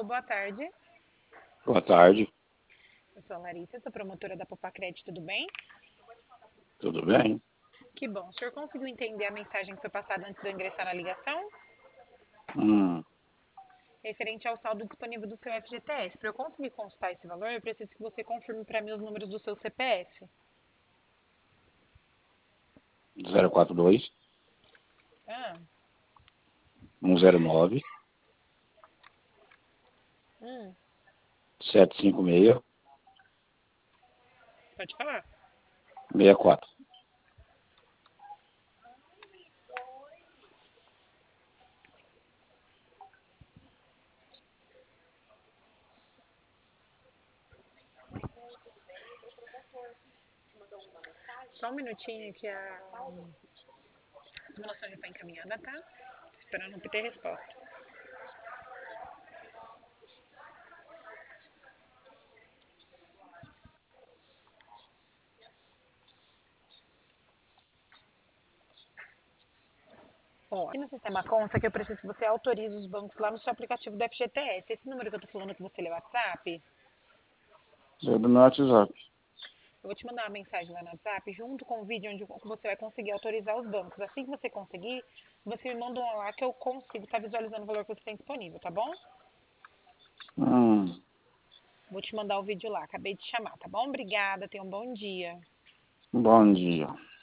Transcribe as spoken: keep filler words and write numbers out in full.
boa tarde. Boa tarde, Eu sou a Larissa, sou promotora da Popacred, tudo bem? tudo bem? Que bom. O senhor conseguiu entender a mensagem que foi passada antes de eu ingressar na ligação? Hum, Referente ao saldo disponível do seu F G T S. Para eu conseguir consultar esse valor, eu preciso que você confirme para mim os números do seu C P F. zero quatro dois, Ah, um zero nove, hum, sete cinco seis, pode falar. seis quatro. Só um minutinho que a simulação já está encaminhada, tá? Tô esperando obter resposta. Ó, aqui no sistema consta que eu preciso que você autorize os bancos lá no seu aplicativo do F G T S. Esse número que eu tô falando que você lê o WhatsApp, É do meu WhatsApp. eu vou te mandar uma mensagem lá no WhatsApp junto com o vídeo onde você vai conseguir autorizar os bancos. Assim que você conseguir, você me manda um lá que eu consigo estar visualizando o valor que você tem disponível, tá bom? Hum, Vou te mandar o vídeo lá. Acabei de chamar, tá bom? Obrigada, tenha um bom dia. bom dia.